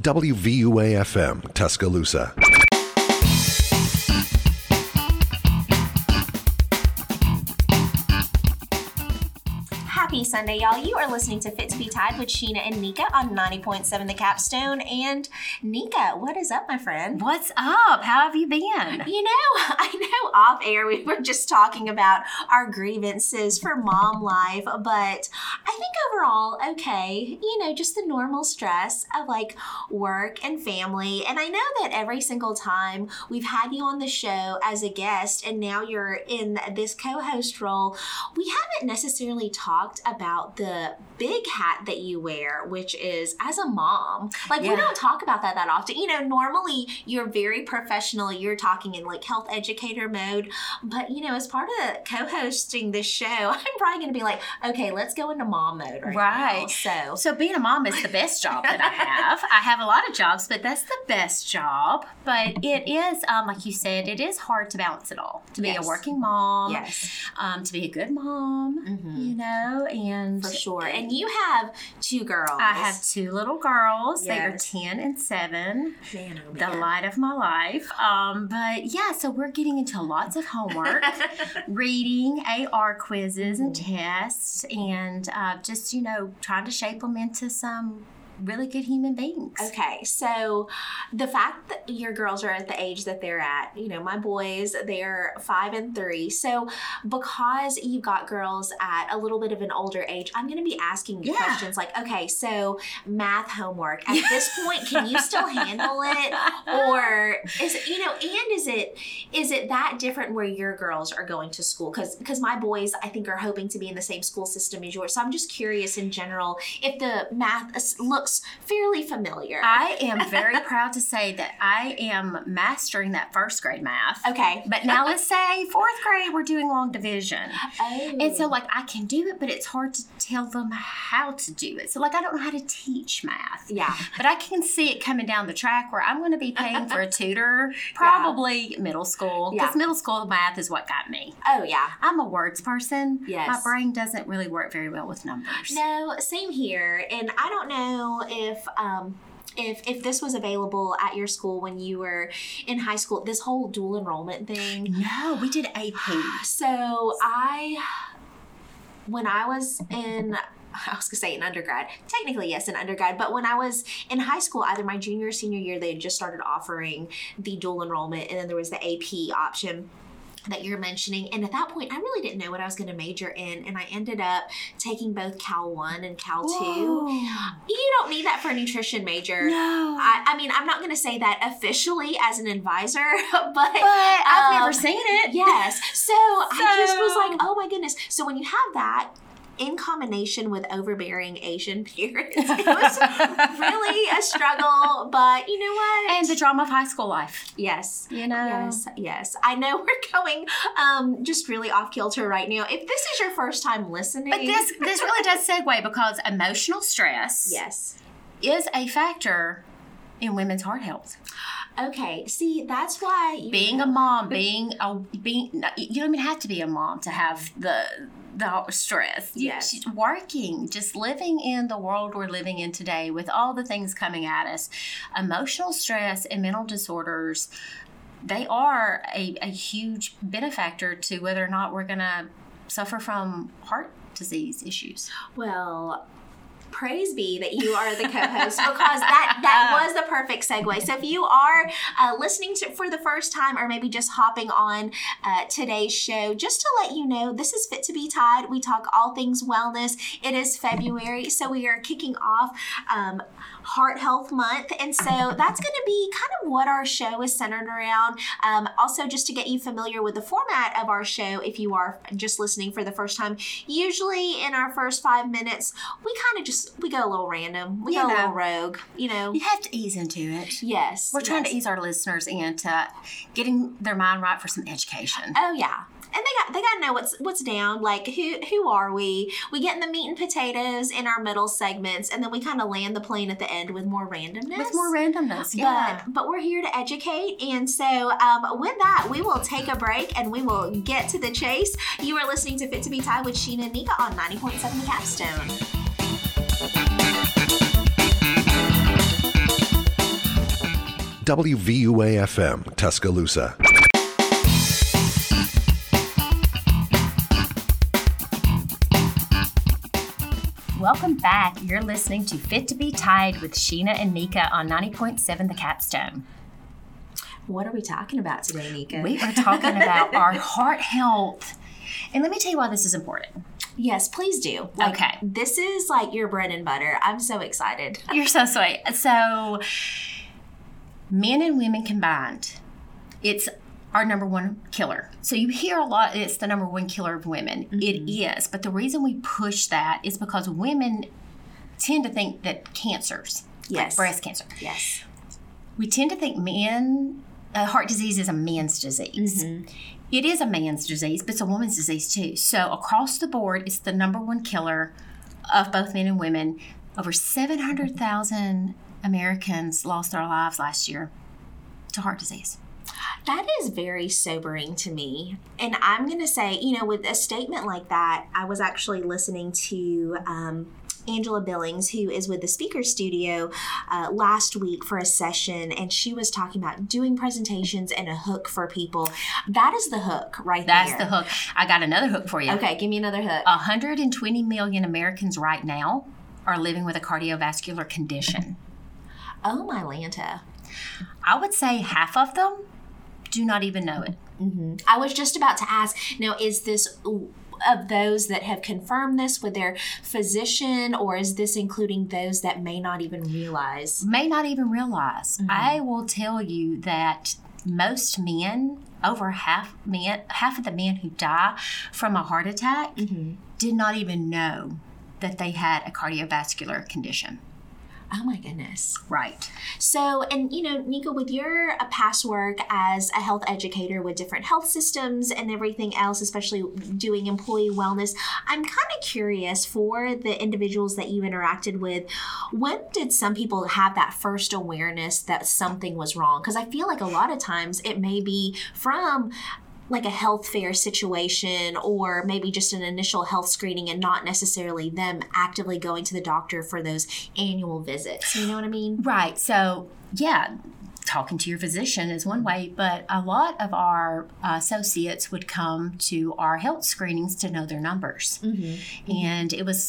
WVUA-FM, Tuscaloosa. Happy Sunday, y'all. You are listening to Fit to Be Tied with Sheena and Nika on 90.7 The Capstone. And Nika, what is up, my friend? What's up? How have you been? You know, I know off air we were just talking about our grievances for mom life, but I think overall, okay, you know, just the normal stress of like work and family. And I know that every single time we've had you on the show as a guest and now you're in this co-host role, we haven't necessarily talked about the big hat that you wear, which is as a mom. Like, we don't talk about that often. You know, normally you're very professional. You're talking in like health educator mode. But, you know, as part of co-hosting this show, I'm probably going to be like, okay, let's go into mom mode right now. So being a mom is the best job that I have. I have a lot of jobs, but that's the best job. But it is, like you said, it is hard to balance it all. To be a working mom. Yes. To be a good mom, you know, and for sure. And you have two girls. I have two little girls. They are 10 and 7. Man, oh man. The light of my life. But yeah, so we're getting into lots of homework, reading, AR quizzes and tests, and just, you know, trying to shape them into some really good human beings. Okay, so the fact that your girls are at the age that they're at, you know, my boys, they're 5 and 3. So because you've got girls at a little bit of an older age, I'm going to be asking you questions like, okay, so math homework, at this point, can you still handle it? Or is it, you know, and is it that different where your girls are going to school? Because my boys, I think, are hoping to be in the same school system as yours. So I'm just curious in general if the math looks fairly familiar. I am very proud to say that I am mastering that first grade math. Okay. But now let's say 4th grade, we're doing long division. Oh. And so like I can do it, but it's hard to tell them how to do it. So like I don't know how to teach math. Yeah. But I can see it coming down the track where I'm going to be paying for a tutor, probably middle school. Because middle school math is what got me. Oh, yeah. I'm a words person. Yes. My brain doesn't really work very well with numbers. No, same here. And I don't know if this was available at your school when you were in high school, this whole dual enrollment thing. No, we did AP. So when I was in, I was going to say in undergrad. Technically, yes, in undergrad. But when I was in high school, either my junior or senior year, they had just started offering the dual enrollment. And then there was the AP option that you're mentioning. And at that point, I really didn't know what I was going to major in. And I ended up taking both Cal 1 and Cal 2. Whoa. You don't need that for a nutrition major. No. I mean, I'm not going to say that officially as an advisor, but I've never seen it. Yes. So I just was like, oh my goodness. So when you have that, in combination with overbearing Asian parents, it was really a struggle, but you know what? And the drama of high school life. Yes. You know? Yes. I know we're going just really off kilter right now. If this is your first time listening. But this really does segue because emotional stress is a factor in women's heart health. Okay, see, that's why being a mom, you don't even have to be a mom to have the stress. Yes. Working, just living in the world we're living in today with all the things coming at us. Emotional stress and mental disorders, they are a huge benefactor to whether or not we're going to suffer from heart disease issues. Well, praise be that you are the co-host because that was the perfect segue. So if you are listening for the first time or maybe just hopping on today's show, just to let you know, this is Fit to Be Tied. We talk all things wellness. It is February, so we are kicking off Heart Health Month. And so that's going to be kind of what our show is centered around. Also, just to get you familiar with the format of our show, if you are just listening for the first time, usually in our first 5 minutes, we go a little random. We go a little rogue, you know. You have to ease into it. Yes. We're trying to ease our listeners into getting their mind right for some education. Oh, yeah. And they got to know what's down. Like, who are we? We get in the meat and potatoes in our middle segments, and then we kind of land the plane at the end with more randomness. Yeah. But we're here to educate. And so with that, we will take a break, and we will get to the chase. You are listening to Fit to Be Tied with Sheena and Nika on 90.7 The Capstone. WVUA-FM, Tuscaloosa. Welcome back. You're listening to Fit to be Tied with Sheena and Nika on 90.7 The Capstone. What are we talking about today, Nika? We are talking about our heart health. And let me tell you why this is important. Yes, please do. Okay. This is like your bread and butter. I'm so excited. You're so sweet. So, men and women combined, it's our number one killer. So you hear a lot, it's the number one killer of women. Mm-hmm. It is. But the reason we push that is because women tend to think that cancers, like breast cancer. Yes. We tend to think heart disease is a man's disease. Mm-hmm. It is a man's disease, but it's a woman's disease too. So across the board, it's the number one killer of both men and women. Over 700,000 Americans lost their lives last year to heart disease. That is very sobering to me. And I'm going to say, with a statement like that, I was actually listening to Angela Billings, who is with the Speaker Studio, last week for a session, and she was talking about doing presentations and a hook for people. That is the hook there. That's the hook. I got another hook for you. Okay, give me another hook. 120 million Americans right now are living with a cardiovascular condition. Oh, my Lanta. I would say half of them do not even know it. Mm-hmm. I was just about to ask, now, is this of those that have confirmed this with their physician, or is this including those that may not even realize? Mm-hmm. I will tell you that most men, over half of the men who die from a heart attack, mm-hmm. did not even know that they had a cardiovascular condition. Oh my goodness. Right. So, and Nika, with your past work as a health educator with different health systems and everything else, especially doing employee wellness, I'm kind of curious for the individuals that you interacted with, when did some people have that first awareness that something was wrong? Because I feel like a lot of times it may be from like a health fair situation, or maybe just an initial health screening and not necessarily them actively going to the doctor for those annual visits. You know what I mean? Right. So, yeah, talking to your physician is one way, but a lot of our associates would come to our health screenings to know their numbers. Mm-hmm. And it was,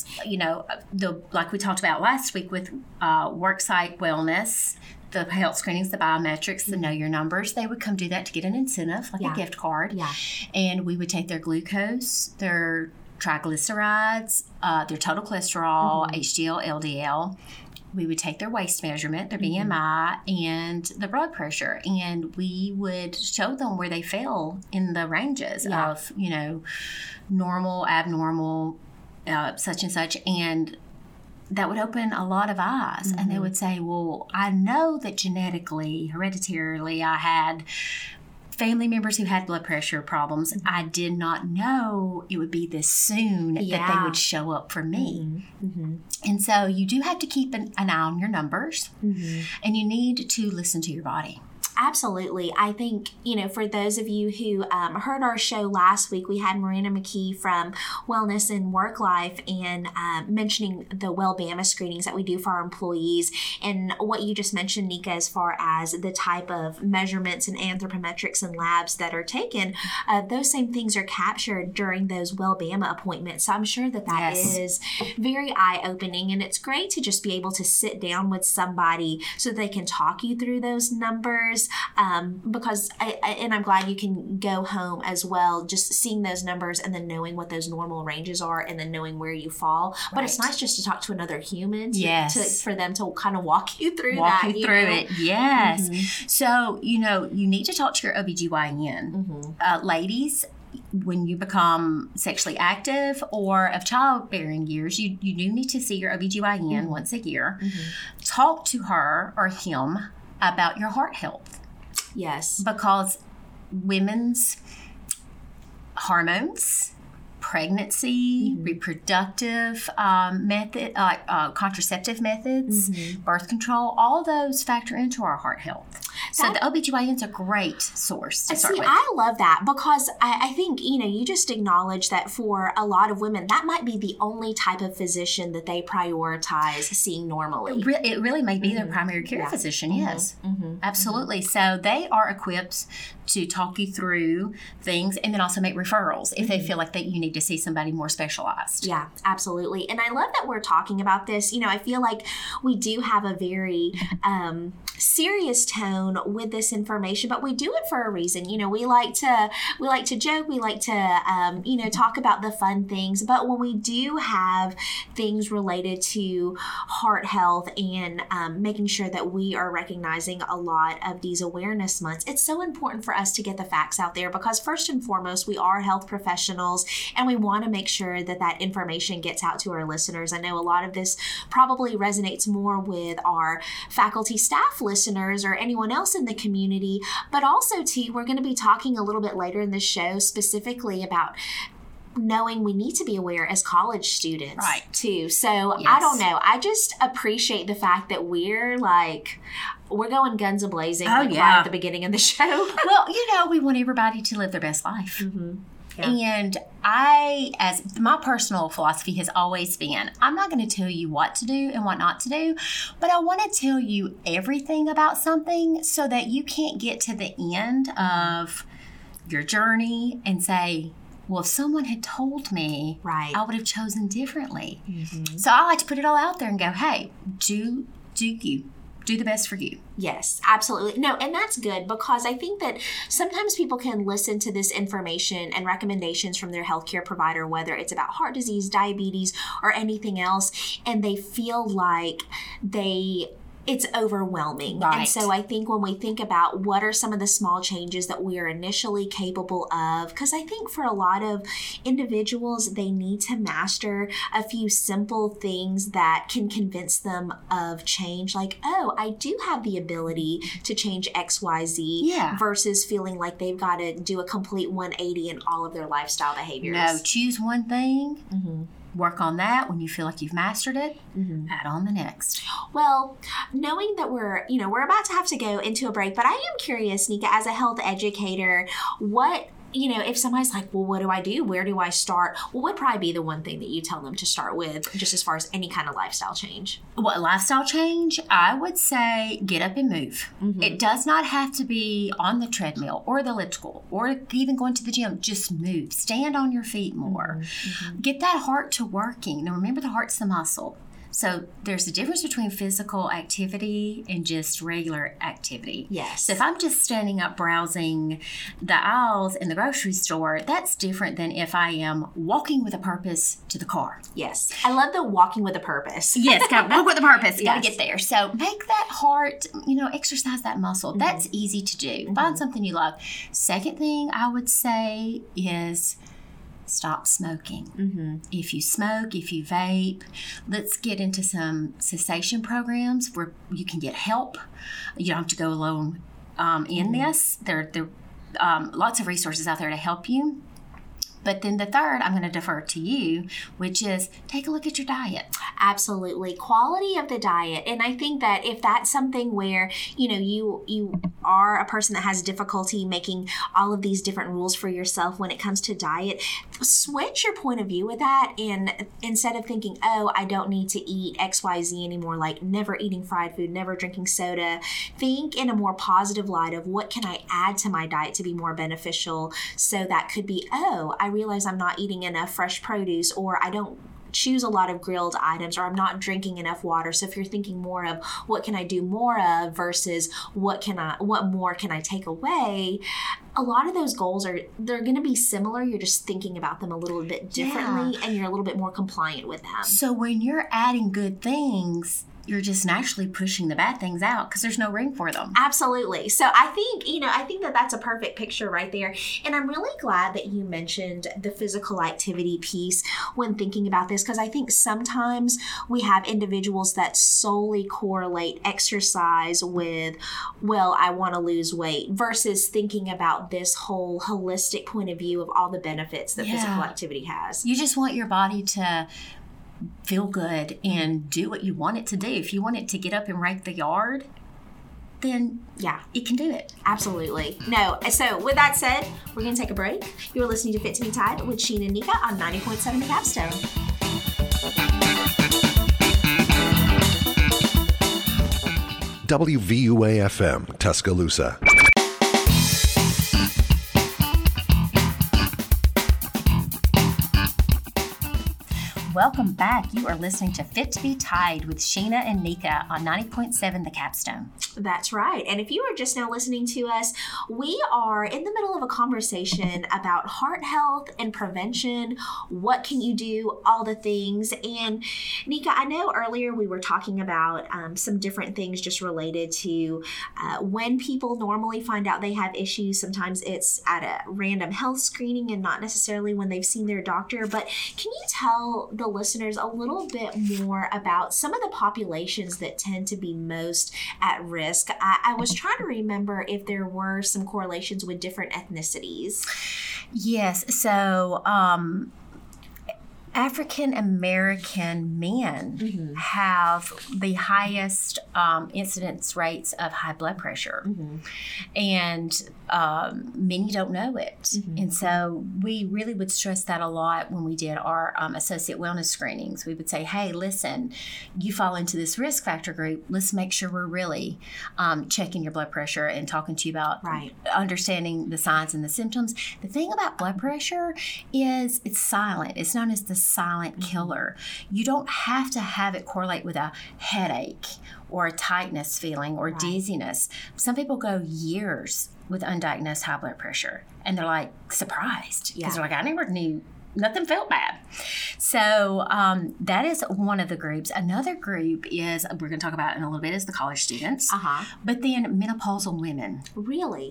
like we talked about last week with worksite wellness, the health screenings, the biometrics, the know your numbers, they would come do that to get an incentive, like a gift card. Yeah. And we would take their glucose, their triglycerides, their total cholesterol, mm-hmm. HDL, LDL. We would take their waist measurement, their BMI, mm-hmm. and the blood pressure, and we would show them where they fell in the ranges of, normal, abnormal, such and such, and that would open a lot of eyes. Mm-hmm. And they would say, well, I know that genetically, hereditarily, I had family members who had blood pressure problems. Mm-hmm. I did not know it would be this soon that they would show up for me. Mm-hmm. And so you do have to keep an eye on your numbers, mm-hmm. and you need to listen to your body. Absolutely. I think, for those of you who heard our show last week, we had Marina McKee from Wellness and Work Life and mentioning the Wellbama screenings that we do for our employees, and what you just mentioned, Nika, as far as the type of measurements and anthropometrics and labs that are taken, those same things are captured during those Wellbama appointments. So I'm sure that is very eye-opening, and it's great to just be able to sit down with somebody so they can talk you through those numbers. Because I'm glad you can go home as well, just seeing those numbers and then knowing what those normal ranges are and then knowing where you fall. Right. But it's nice just to talk to another human for them to kind of walk you through it. Yes. Mm-hmm. So, you need to talk to your OBGYN. Mm-hmm. Ladies, when you become sexually active or of childbearing years, you do need to see your OBGYN mm-hmm. once a year. Mm-hmm. Talk to her or him about your heart health. Yes. Because women's hormones, pregnancy, mm-hmm. reproductive contraceptive methods, mm-hmm. birth control, all those factor into our heart health. So the OBGYN's a great source to start with. I love that because I think, you just acknowledge that for a lot of women, that might be the only type of physician that they prioritize seeing normally. It really may be their primary care physician, yes. Absolutely. So they are equipped to talk you through things and then also make referrals if they feel like that you need to see somebody more specialized. Yeah, absolutely. And I love that we're talking about this. I feel like we do have a very serious tone with this information, but we do it for a reason. We like to joke, we like to talk about the fun things, but when we do have things related to heart health and making sure that we are recognizing a lot of these awareness months, it's so important for us to get the facts out there because first and foremost, we are health professionals and we want to make sure that that information gets out to our listeners. I know a lot of this probably resonates more with our faculty staff listeners or anyone else in the community, but also too, we're going to be talking a little bit later in the show specifically about knowing we need to be aware as college students too. So I don't know. I just appreciate the fact that we're going guns a-blazing right at the beginning of the show. Well, we want everybody to live their best life. Yeah. And as my personal philosophy has always been, I'm not going to tell you what to do and what not to do, but I want to tell you everything about something so that you can't get to the end of your journey and say, well, if someone had told me, I would have chosen differently. So I like to put it all out there and go, hey, do you. Do the best for you. Yes, absolutely. No, and that's good because I think that sometimes people can listen to this information and recommendations from their healthcare provider, whether it's about heart disease, diabetes, or anything else, and they feel like it's overwhelming. And so I think when we think about what are some of the small changes that we are initially capable of, because I think for a lot of individuals, they need to master a few simple things that can convince them of change. Like, oh, I do have the ability to change X, Y, Z versus feeling like they've got to do a complete 180 in all of their lifestyle behaviors. No, choose one thing. Work on that. When you feel like you've mastered it, add on the next. Well, knowing that we're about to have to go into a break, but I am curious, Nika, as a health educator, what, if somebody's like, well, what do I do? Where do I start? What would probably be the one thing that you tell them to start with, just as far as any kind of lifestyle change? What lifestyle change? I would say get up and move. It does not have to be on the treadmill or the elliptical or even going to the gym. Just move. Stand on your feet more. Get that heart to working. Now, remember, the heart's the muscle. So there's a difference between physical activity and just regular activity. Yes. So if I'm just standing up browsing the aisles in the grocery store, that's different than if I am walking with a purpose to the car. Yes. I love the walking with a purpose. Yes, got to walk with a purpose. Got to get there. So make that heart, exercise that muscle. That's easy to do. Find something you love. Second thing I would say is stop smoking. If you smoke, if you vape, let's get into some cessation programs where you can get help. You don't have to go alone in this. There are lots of resources out there to help you. But then the third, I'm going to defer to you, which is take a look at your diet. Absolutely. Quality of the diet. And I think that if that's something where, you are a person that has difficulty making all of these different rules for yourself when it comes to diet, switch your point of view with that. And instead of thinking, oh, I don't need to eat X, Y, Z anymore, like never eating fried food, never drinking soda, think in a more positive light of what can I add to my diet to be more beneficial. So that could be, oh, I realize I'm not eating enough fresh produce, or I don't choose a lot of grilled items, or I'm not drinking enough water. So if you're thinking more of what can I do more of versus what more can I take away, a lot of those goals they're going to be similar. You're just thinking about them a little bit differently and you're a little bit more compliant with them. So when you're adding good things, you're just naturally pushing the bad things out because there's no room for them. Absolutely. So I think that that's a perfect picture right there. And I'm really glad that you mentioned the physical activity piece when thinking about this, because I think sometimes we have individuals that solely correlate exercise with, well, I want to lose weight, versus thinking about this whole holistic point of view of all the benefits that physical activity has. You just want your body to feel good and do what you want it to do. If you want it to get up and rake the yard, then yeah, it can do it. Absolutely. No. So with that said, we're going to take a break. You're listening to Fit to Be Tied with Sheena and Nika on 90.7 The Capstone. WVUA-FM, Tuscaloosa. Welcome back. You are listening to Fit to Be Tied with Sheena and Nika on 90.7 The Capstone. That's right. And if you are just now listening to us, we are in the middle of a conversation about heart health and prevention. What can you do? All the things. And Nika, I know earlier we were talking about some different things just related to when people normally find out they have issues. Sometimes it's at a random health screening and not necessarily when they've seen their doctor. But can you tell the listeners a little bit more about some of the populations that tend to be most at risk? I was trying to remember if there were some correlations with different ethnicities. Yes. So, African American men have the highest incidence rates of high blood pressure, and many don't know it. And so we really would stress that a lot when we did our associate wellness screenings. We would say, hey, listen, you fall into this risk factor group. Let's make sure we're really checking your blood pressure and talking to you about understanding the signs and the symptoms. The thing about blood pressure is it's silent. It's known as the silent killer. You don't have to have it correlate with a headache or a tightness feeling or dizziness. Some people go years with undiagnosed high blood pressure and they're like surprised because they're like, I never knew, nothing felt bad. So that is one of the groups. Another group is, we're going to talk about in a little bit, is the college students. But then menopausal women. Really?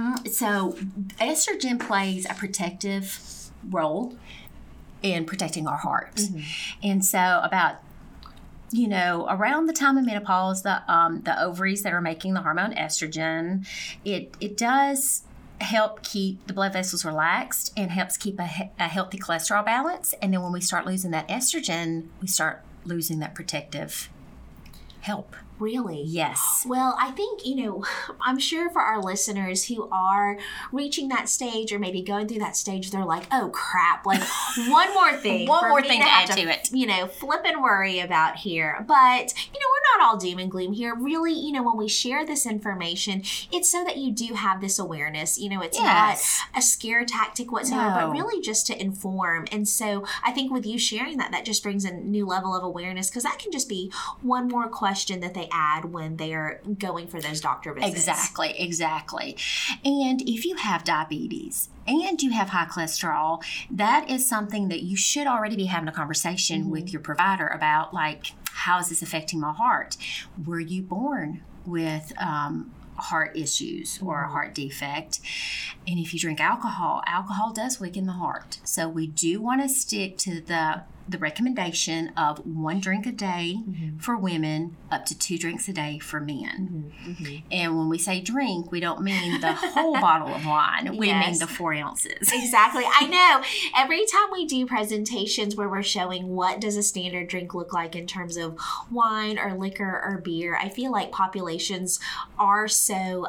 So estrogen plays a protective role in protecting our heart. And so about, around the time of menopause, the ovaries that are making the hormone estrogen, it does help keep the blood vessels relaxed and helps keep a healthy cholesterol balance. And then when we start losing that estrogen, we start losing that protective help. Really? Yes. Well, I think, I'm sure for our listeners who are reaching that stage or maybe going through that stage, they're like, oh, crap. Like, one more thing. One more thing to add to it. Flip and worry about here. But, we're not all doom and gloom here. Really, when we share this information, it's so that you do have this awareness. It's not a scare tactic whatsoever, but really just to inform. And so I think with you sharing that just brings a new level of awareness, because that can just be one more question that they add when they are going for those doctor visits. Exactly. And if you have diabetes and you have high cholesterol, that is something that you should already be having a conversation with your provider about, like, how is this affecting my heart? Were you born with heart issues or a heart defect? And if you drink alcohol does weaken the heart. So we do want to stick to the recommendation of 1 drink a day for women, up to 2 drinks a day for men. And when we say drink, we don't mean the whole bottle of wine. We mean the 4 ounces. Exactly. I know. Every time we do presentations where we're showing what does a standard drink look like in terms of wine or liquor or beer, I feel like populations are so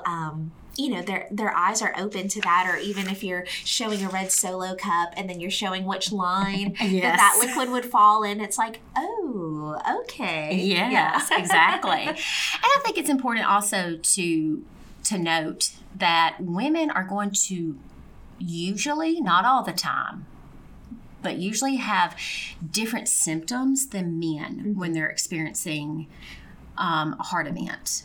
their eyes are open to that. Or even if you're showing a red Solo cup and then you're showing which line that liquid would fall in, it's like, oh, okay. Yes, exactly. And I think it's important also to note that women are going to usually, not all the time, but usually have different symptoms than men when they're experiencing a heart event.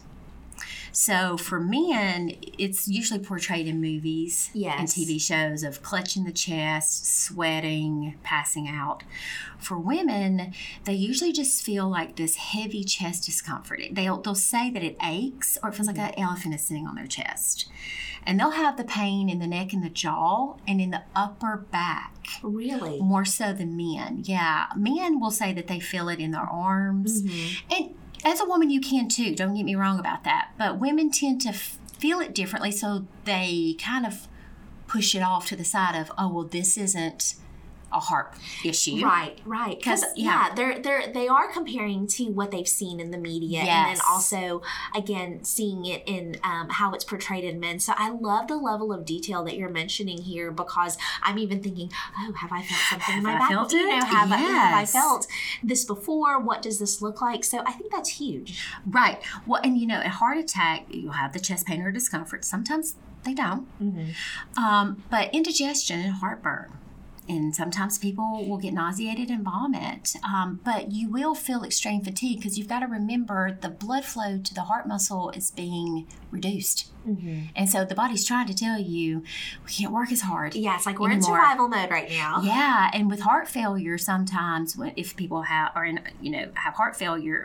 So for men, it's usually portrayed in movies and TV shows of clutching the chest, sweating, passing out. For women, they usually just feel like this heavy chest discomfort. They'll say that it aches or it feels like an elephant is sitting on their chest. And they'll have the pain in the neck and the jaw and in the upper back. Really? More so than men. Yeah. Men will say that they feel it in their arms. And as a woman, you can too. Don't get me wrong about that. But women tend to feel it differently, so they kind of push it off to the side of, oh, well, this isn't a heart issue. Right. Because they are comparing to what they've seen in the media, Yes. and then also again seeing it in how it's portrayed in men. So I love the level of detail that you're mentioning here, because I'm even thinking, oh, have I felt something in my back? Felt You know, it? have I Yes. felt this before? What does this look like? So I think that's huge. Right. Well, and a heart attack, you'll have the chest pain or discomfort. Sometimes they don't. But indigestion and heartburn. And sometimes people will get nauseated and vomit. But you will feel extreme fatigue, because you've got to remember the blood flow to the heart muscle is being reduced. And so the body's trying to tell you, we can't work as hard. Yeah, it's like we're in anymore. survival mode right now. Yeah, and with heart failure, sometimes if people have heart failure,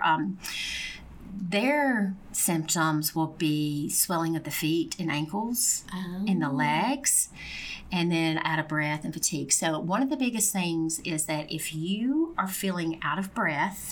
their symptoms will be swelling of the feet and ankles, and the legs, and then out of breath and fatigue. So one of the biggest things is that if you are feeling out of breath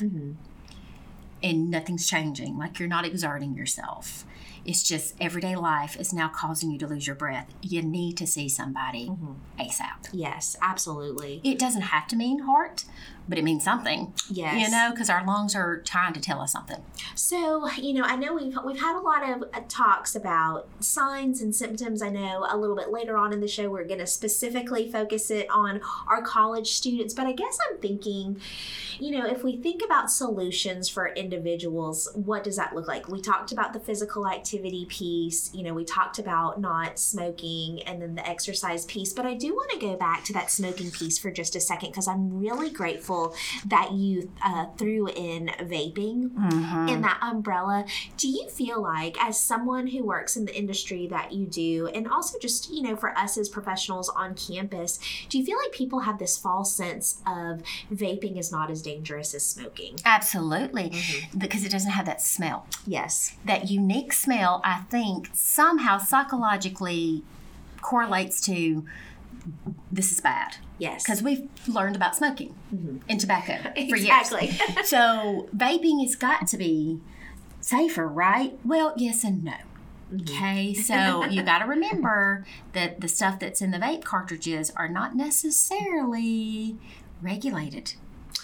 and nothing's changing, like you're not exerting yourself, it's just everyday life is now causing you to lose your breath, you need to see somebody ASAP. Yes, absolutely. It doesn't have to mean heart, but it means something. Yes. Because our lungs are trying to tell us something. So, I know we've had a lot of talks about signs and symptoms. I know a little bit later on in the show we're going to specifically focus it on our college students. But I guess I'm thinking, if we think about solutions for individuals, what does that look like? We talked about the physical activity piece. We talked about not smoking, and then the exercise piece. But I do want to go back to that smoking piece for just a second, because I'm really grateful that you threw in vaping in that umbrella. Do you feel like, as someone who works in the industry that you do, and also just, for us as professionals on campus, do you feel like people have this false sense of vaping is not as dangerous as smoking? Absolutely, because it doesn't have that smell. Yes. That unique smell, I think, somehow psychologically correlates to this is bad. Yes. Because we've learned about smoking and tobacco for Exactly. years. So vaping has got to be safer, right? Well, yes and no. Okay, so you got to remember that the stuff that's in the vape cartridges are not necessarily regulated.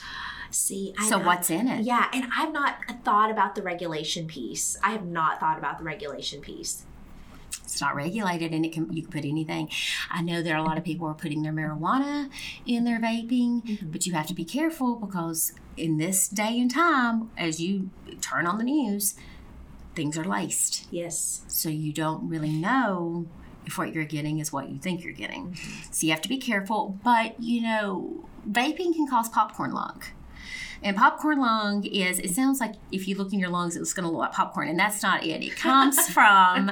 See, what's in it? Yeah, and I've not thought about the regulation piece. I have not thought about the regulation piece. It's not regulated, and you can put anything. I know there are a lot of people who are putting their marijuana in their vaping, but you have to be careful, because in this day and time, as you turn on the news, things are laced. Yes. So you don't really know if what you're getting is what you think you're getting. So you have to be careful. But, vaping can cause popcorn lung. And popcorn lung it sounds like if you look in your lungs, it's going to look like popcorn. And that's not it. It comes from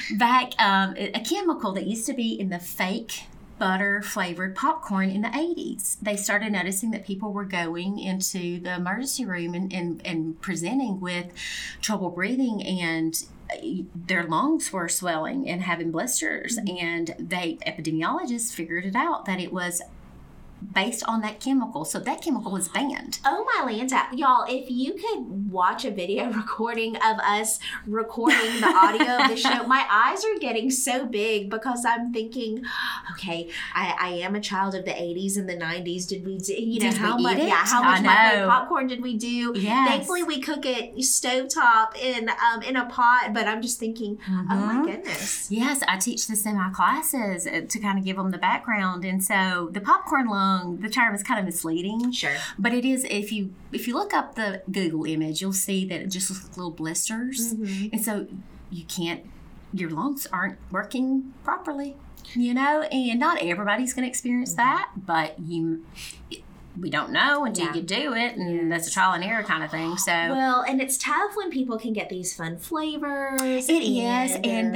a chemical that used to be in the fake butter flavored popcorn in the 80s. They started noticing that people were going into the emergency room and presenting with trouble breathing, and their lungs were swelling and having blisters. And epidemiologists figured it out that it was based on that chemical. So that chemical was banned. Oh my Lanta. Y'all, if you could watch a video recording of us recording the audio of the show, my eyes are getting so big, because I'm thinking, okay, I am a child of the 80s and the 90s. Did we do, how much microwave popcorn did we do? Yes. Thankfully we cook it stovetop in a pot, but I'm just thinking, oh my goodness. Yes, I teach this in my classes to kind of give them the background. And so the popcorn lung, the term is kind of misleading. Sure. But it is, if you look up the Google image, you'll see that it just looks like little blisters. And so your lungs aren't working properly, and not everybody's going to experience that, but we don't know until you do it, and that's a trial and error kind of thing. So well, and it's tough when people can get these fun flavors. It is, and the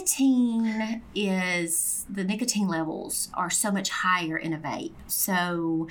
nicotine levels are so much higher in a vape. So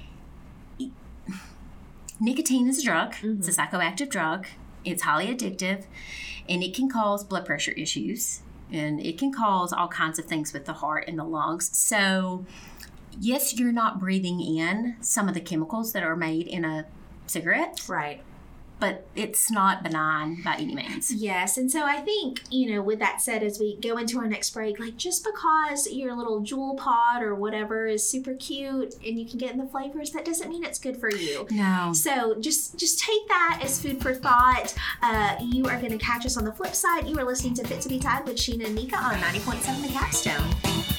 nicotine is a drug. It's a psychoactive drug. It's highly addictive, and it can cause blood pressure issues, and it can cause all kinds of things with the heart and the lungs. So yes, you're not breathing in some of the chemicals that are made in a cigarette. Right. but it's not benign by any means. Yes, and so I think, with that said, as we go into our next break, like just because your little Jewel pod or whatever is super cute and you can get in the flavors, that doesn't mean it's good for you. No. So just take that as food for thought. You are going to catch us on the flip side. You are listening to Fit to Be Tied with Sheena and Nika on 90.7 The Capstone.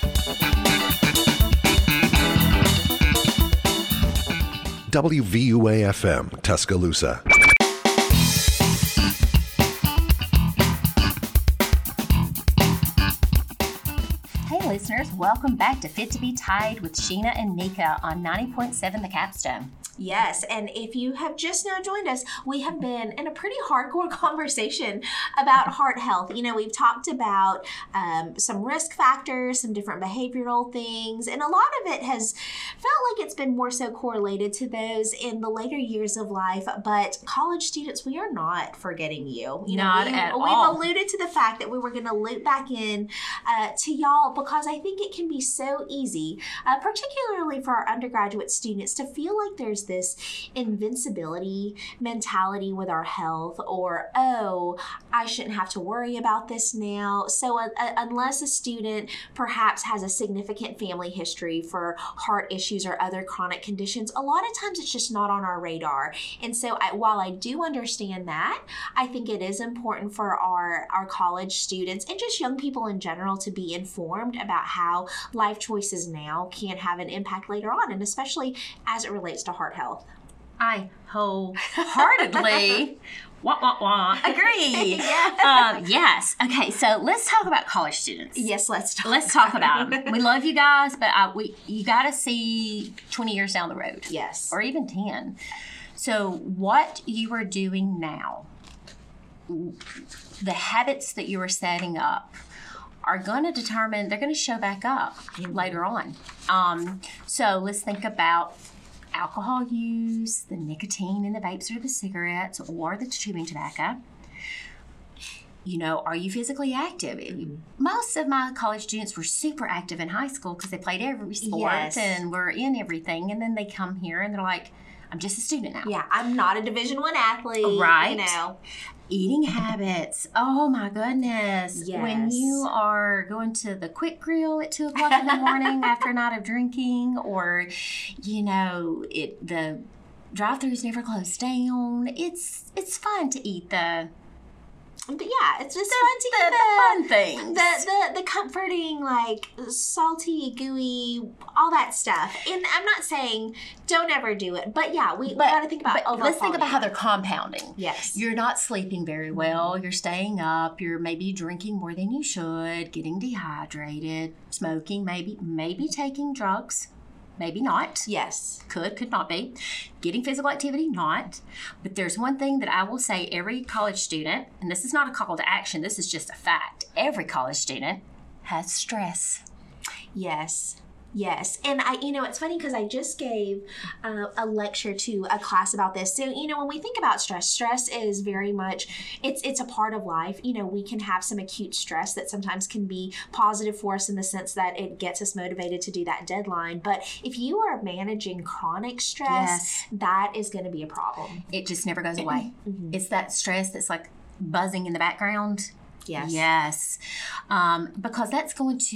WVUA-FM, Tuscaloosa. Hey listeners, welcome back to Fit to Be Tied with Sheena and Nika on 90.7 The Capstone. Yes, and if you have just now joined us, we have been in a pretty hardcore conversation about heart health. We've talked about some risk factors, some different behavioral things, and a lot of it has felt like it's been more so correlated to those in the later years of life. But college students, we are not forgetting you. Not at all. We've alluded to the fact that we were going to loop back in to y'all because I think it can be so easy, particularly for our undergraduate students, to feel like there's this invincibility mentality with our health, or, oh, I shouldn't have to worry about this now. So unless a student perhaps has a significant family history for heart issues or other chronic conditions, a lot of times it's just not on our radar. And so while I do understand that, I think it is important for our college students and just young people in general to be informed about how life choices now can have an impact later on, and especially as it relates to heart health. I wholeheartedly agree. Yes. Okay, so let's talk about college students. Yes, let's talk about them. We love you guys, but you got to see 20 years down the road. Yes. Or even 10. So what you are doing now, the habits that you are setting up, are going to determine, they're going to show back up later on. So let's think about alcohol use, the nicotine in the vapes or the cigarettes or the chewing tobacco. Are you physically active? Most of my college students were super active in high school because they played every sport and were in everything. And then they come here and they're like, I'm just a student now. Yeah, I'm not a Division I athlete. Right. Eating habits. Oh my goodness. Yes. When you are going to the quick grill at 2 o'clock in the morning after a night of drinking, or, the drive-thrus never close down. It's fun to eat But yeah, it's just fun to eat the fun things. The comforting, like, salty, gooey, all that stuff. And I'm not saying don't ever do it, but yeah, we got to think about overall let's think about how quality. they're compounding. Yes. You're not sleeping very well. You're staying up. You're maybe drinking more than you should, getting dehydrated, smoking, maybe taking drugs. Maybe not. Yes. Could not be. Getting physical activity, not. But there's one thing that I will say every college student, and this is not a call to action, this is just a fact. Every college student has stress. Yes. Yes. And it's funny because I just gave a lecture to a class about this. So, when we think about stress is very much, it's a part of life. We can have some acute stress that sometimes can be positive for us in the sense that it gets us motivated to do that deadline. But if you are managing chronic stress, that is going to be a problem. It just never goes away. Mm-hmm. It's that stress that's like buzzing in the background. Yes. Because that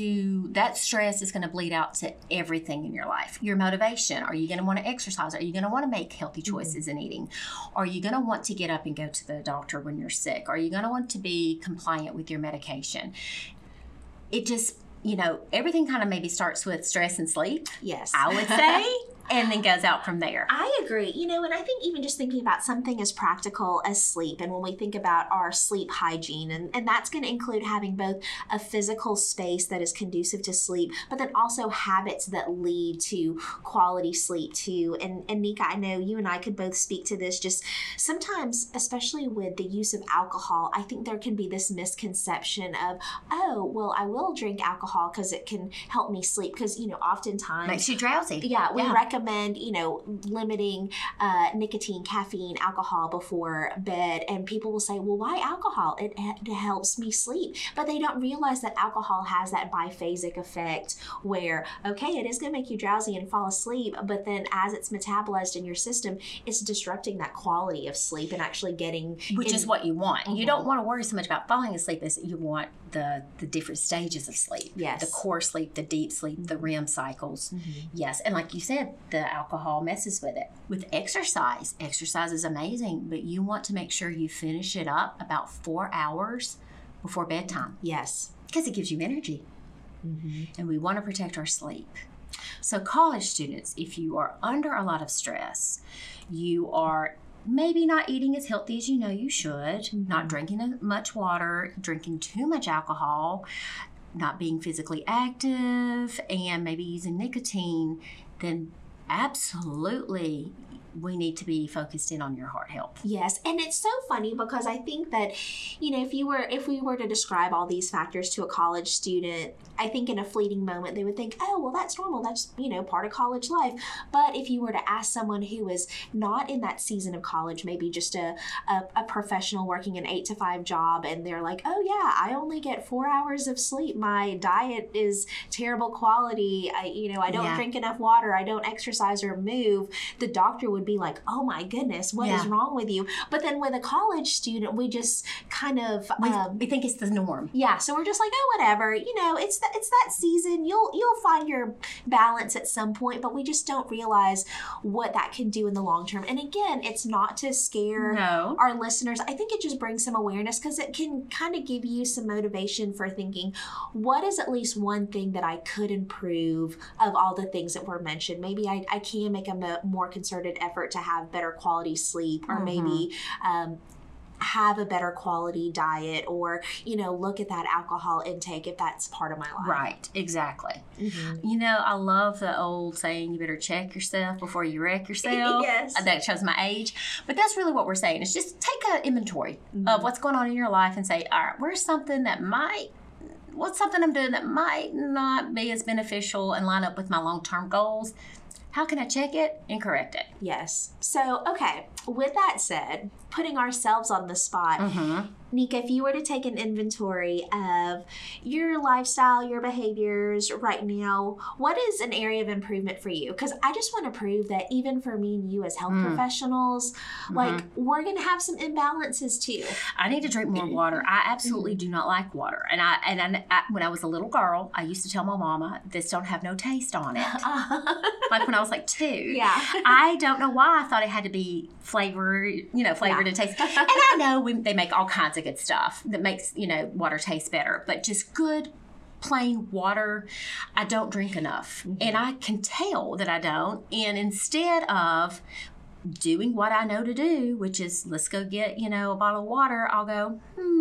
stress is going to bleed out to everything in your life. Your motivation. Are you going to want to exercise? Are you going to want to make healthy choices in eating? Are you going to want to get up and go to the doctor when you're sick? Are you going to want to be compliant with your medication? It just, everything kind of maybe starts with stress and sleep. Yes. I would say. And then goes out from there. I agree. And I think even just thinking about something as practical as sleep, and when we think about our sleep hygiene, and that's going to include having both a physical space that is conducive to sleep, but then also habits that lead to quality sleep too. And Nika, I know you and I could both speak to this. Just sometimes, especially with the use of alcohol, I think there can be this misconception of, oh, well, I will drink alcohol because it can help me sleep. Because, oftentimes... Makes you drowsy. Yeah, we recognize recommend, limiting nicotine, caffeine, alcohol before bed. And people will say, well, why alcohol? It helps me sleep. But they don't realize that alcohol has that biphasic effect where, okay, it is going to make you drowsy and fall asleep, but then as it's metabolized in your system, it's disrupting that quality of sleep and actually getting... Which is what you want. You don't want to worry so much about falling asleep as you want the different stages of sleep. Yes. The core sleep, the deep sleep, the REM cycles. Yes. And like you said, the alcohol messes with it. With exercise is amazing, but you want to make sure you finish it up about 4 hours before bedtime. Yes. Because it gives you energy. And we want to protect our sleep. So college students, if you are under a lot of stress, you are maybe not eating as healthy as you know you should, not drinking as much water, drinking too much alcohol, not being physically active, and maybe using nicotine, then absolutely we need to be focused in on your heart health. Yes, and it's so funny because I think that, if we were to describe all these factors to a college student, I think in a fleeting moment they would think, oh, well, that's normal. That's, part of college life. But if you were to ask someone who is not in that season of college, maybe just a professional working an 8 to 5 job, and they're like, oh yeah, I only get 4 hours of sleep. My diet is terrible quality. I don't drink enough water. I don't exercise or move. The doctor would be like, oh my goodness, what is wrong with you? But then with a college student, we just kind of we think it's the norm. Yeah, so we're just like, oh, whatever. It's that season. You'll find your balance at some point, but we just don't realize what that can do in the long term. And again, it's not to scare our listeners. I think it just brings some awareness because it can kind of give you some motivation for thinking, what is at least one thing that I could improve of all the things that were mentioned? Maybe I can make a more concerted effort to have better quality sleep, or maybe have a better quality diet, or look at that alcohol intake if that's part of my life. Right, exactly. I love the old saying, you better check yourself before you wreck yourself. Yes. That shows my age, but that's really what we're saying. It's just take an inventory of what's going on in your life and say, all right, what's something I'm doing that might not be as beneficial and line up with my long-term goals? How can I check it and correct it? Yes. So, okay, with that said, putting ourselves on the spot, Nika, if you were to take an inventory of your lifestyle, your behaviors right now, what is an area of improvement for you? Because I just want to prove that even for me and you as health professionals, like, we're going to have some imbalances too. I need to drink more water. I absolutely do not like water. And I when I was a little girl, I used to tell my mama, this don't have no taste on it. Like when I was like 2. Yeah. I don't know why I thought it had to be flavored and taste. And I know they make all kinds of good stuff that makes, water taste better, but just good plain water, I don't drink enough. And I can tell that I don't. And instead of doing what I know to do, which is let's go get, a bottle of water, I'll go,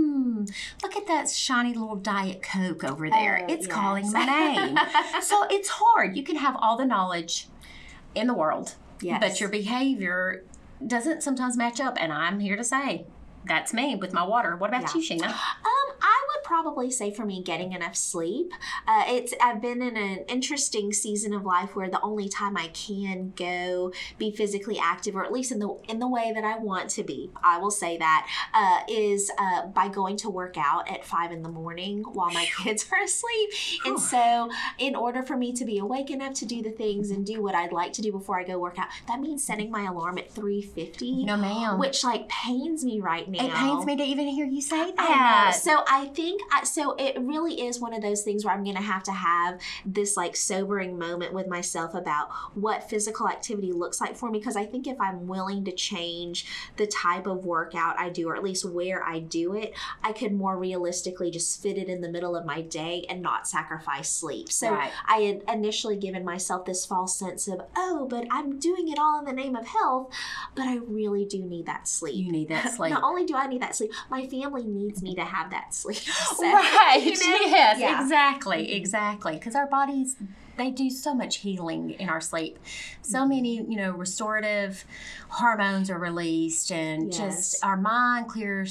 look at that shiny little Diet Coke over there. It's calling my name. So it's hard. You can have all the knowledge in the world, but your behavior doesn't sometimes match up. And I'm here to say, that's me with my water. What about you, Sheena? I would probably say for me, getting enough sleep. I've been in an interesting season of life where the only time I can go be physically active, or at least in the way that I want to be, I will say that, is by going to work out at 5 a.m. while my kids are asleep. And so in order for me to be awake enough to do the things and do what I'd like to do before I go work out, that means setting my alarm at 3:50. No, ma'am. Which pains me right now. It pains me to even hear you say that. I know. So I think, so it really is one of those things where I'm going to have this sobering moment with myself about what physical activity looks like for me. Because I think if I'm willing to change the type of workout I do, or at least where I do it, I could more realistically just fit it in the middle of my day and not sacrifice sleep. So I had initially given myself this false sense of, but I'm doing it all in the name of health, but I really do need that sleep. You need that sleep. Not only do I need that sleep, my family needs me to have that sleep. So, right. Yes, exactly. Because our bodies, they do so much healing in our sleep. So many, restorative hormones are released, and just our mind clears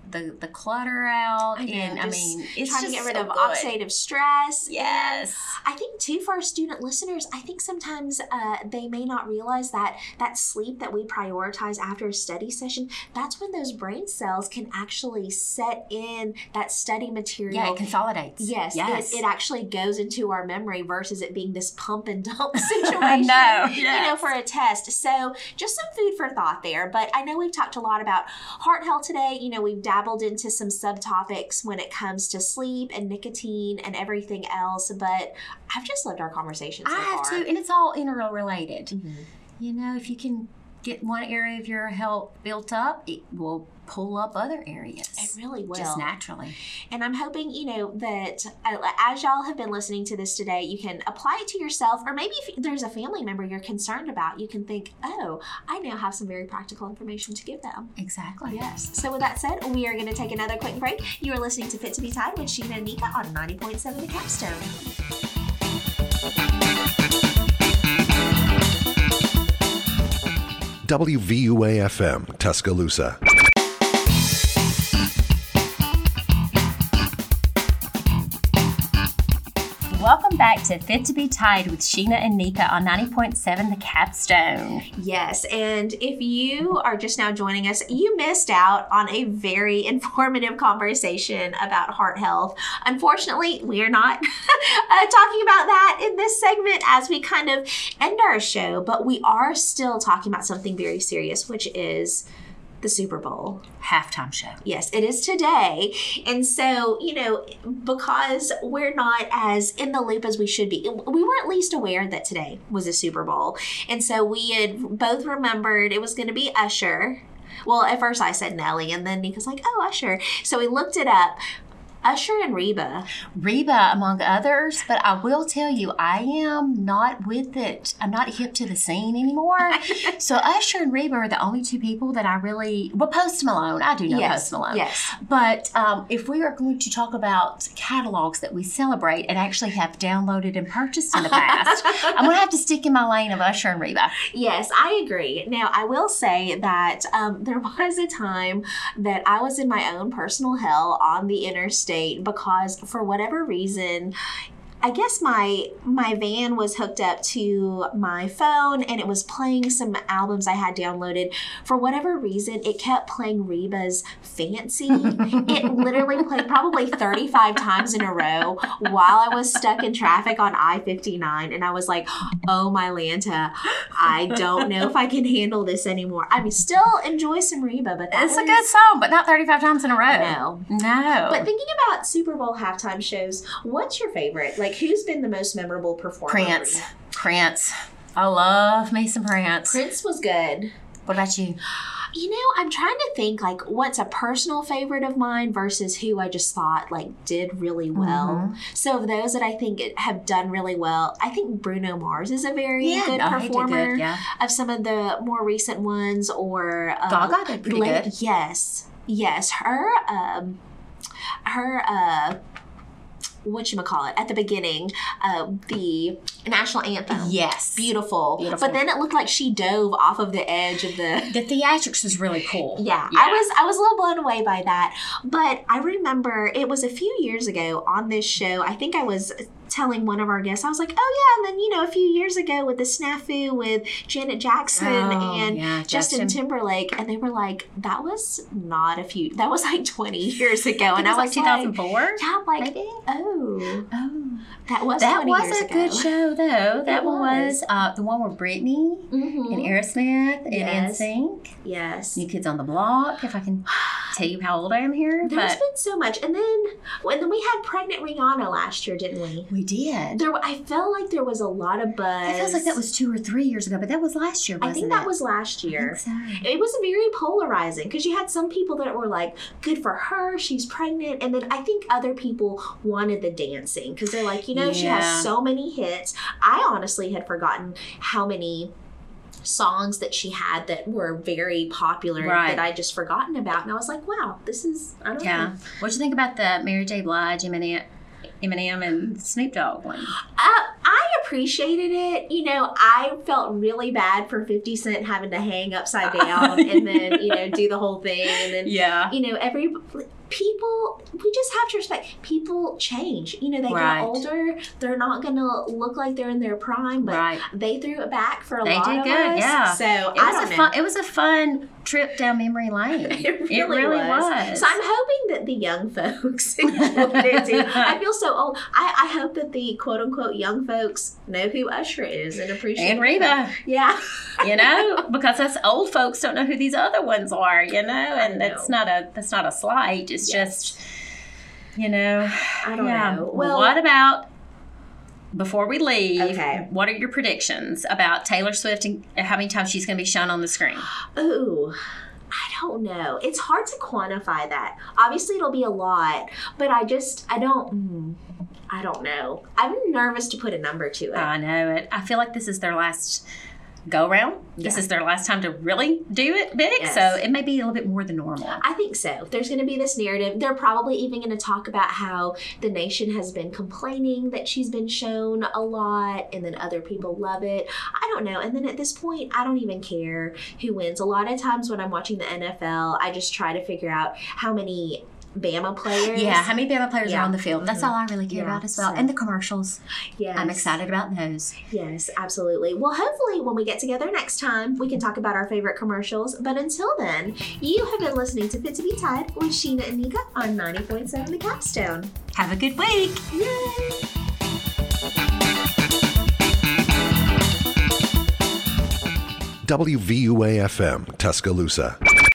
the clutter out. I know, and I mean, it's trying just to get rid so of good. oxidative stress. Yes. And I think too, for our student listeners, I think sometimes they may not realize that sleep that we prioritize after a study session, that's when those brain cells can actually set in that study material. Yeah, it consolidates. Yes. It actually goes into our memory versus it being this pump and dump situation. I know. Yes. For a test. So just some food for thought there. But I know we've talked a lot about heart health today. We've dabbled into some subtopics when it comes to sleep and nicotine and everything else. But I've just loved our conversation so far. I have too, and it's all interrelated. Mm-hmm. If you can get one area of your health built up, it will pull up other areas. It really will. Just naturally. And I'm hoping, that as y'all have been listening to this today, you can apply it to yourself, or maybe if there's a family member you're concerned about, you can think, oh, I now have some very practical information to give them. Exactly. Yes. So with that said, we are going to take another quick break. You are listening to Fit to be Tied with Sheena and Nika on 90.7 The Capstone. WVUA-FM, Tuscaloosa. Welcome back to Fit to be Tied with Sheena and Nika on 90.7 The Capstone. Yes, and if you are just now joining us, you missed out on a very informative conversation about heart health. Unfortunately, we are not talking about that in this segment as we kind of end our show, but we are still talking about something very serious, which is the Super Bowl. Halftime show. Yes, it is today. And so, because we're not as in the loop as we should be, we were at least aware that today was a Super Bowl. And so we had both remembered it was going to be Usher. Well, at first I said Nelly, and then Nika's like, oh, Usher. So we looked it up. Usher and Reba. Reba, among others, but I will tell you, I am not with it. I'm not hip to the scene anymore. So Usher and Reba are the only two people that I really, Post Malone, I do know Post Malone. Yes. But if we are going to talk about catalogs that we celebrate and actually have downloaded and purchased in the past, I'm going to have to stick in my lane of Usher and Reba. Yes, I agree. Now, I will say that there was a time that I was in my own personal hell on the interstate because for whatever reason, I guess my van was hooked up to my phone and it was playing some albums I had downloaded. For whatever reason, it kept playing Reba's Fancy. It literally played probably 35 times in a row while I was stuck in traffic on I-59. And I was like, oh my Lanta, I don't know if I can handle this anymore. I mean, still enjoy some Reba, but it's a good song, but not 35 times in a row. No. But thinking about Super Bowl halftime shows, what's your favorite? Like, who's been the most memorable performer? Prince. I love me some Prince. Prince was good. What about you? I'm trying to think, like, what's a personal favorite of mine versus who I just thought, like, did really well. Mm-hmm. So of those that I think have done really well, I think Bruno Mars is a very good performer of some of the more recent ones. Or Gaga did pretty good. Yes. Her whatchamacallit, at the beginning, the national anthem. Yes. Beautiful. But then it looked like she dove off of the edge of the theatrics was really cool. Yeah. I was a little blown away by that. But I remember it was a few years ago on this show, I think I was telling one of our guests, I was like, oh yeah, and then a few years ago with the snafu with Janet Jackson and Justin Timberlake, and they were like, that was like 20 years ago. And I was like 2004? Yeah, like, maybe? Oh. That was a good show, though. That one was the one with Britney and Aerosmith and NSYNC. Yes. New Kids on the Block, if I can tell you how old I am here. There's been so much. And then we had Pregnant Rihanna last year, didn't we? We did. I felt like there was a lot of buzz. It feels like that was 2 or 3 years ago, but that was last year, wasn't it? I think that was last year. I think so. It was very polarizing because you had some people that were like, good for her, she's pregnant. And then I think other people wanted the dancing because they're like, she has so many hits. I honestly had forgotten how many songs that she had that were very popular that I just forgotten about. And I was like, wow, this is, I don't know. What'd you think about the Mary J. Blige, Eminem and Snoop Dogg one? I appreciated it. You know, I felt really bad for 50 Cent having to hang upside down and then, you know, do the whole thing. And then, you know, people, we just have to respect. People change. You know, they get older. They're not going to look like they're in their prime, but they threw it back for a lot of us. They did good, yeah. So it was a fun trip down memory lane. It really was. So I'm hoping that the young folks enjoyed it too. I feel so old. I hope that the quote unquote young folks know who Usher is and appreciate and Reba. Yeah. You know, because us old folks don't know who these other ones are, you know, and that's not a slight. It's just, you know. I don't know. Well, what about, before we leave, what are your predictions about Taylor Swift and how many times she's going to be shown on the screen? Ooh, I don't know. It's hard to quantify that. Obviously, it'll be a lot, but I don't know. I'm nervous to put a number to it. I know it. I feel like this is their last go round. This is their last time to really do it big, so it may be a little bit more than normal. I think so. There's going to be this narrative. They're probably even going to talk about how the nation has been complaining that she's been shown a lot, and then other people love it. I don't know. And then at this point, I don't even care who wins. A lot of times when I'm watching the NFL, I just try to figure out how many Bama players. Yeah, how many Bama players are on the field. That's all I really care about as well. And the commercials. Yes. I'm excited about those. Yes, absolutely. Well, hopefully when we get together next time, we can talk about our favorite commercials. But until then, you have been listening to Fit to Be Tied with Sheena and Nika on 90.7 The Capstone. Have a good week. Yay! WVUA-FM, Tuscaloosa.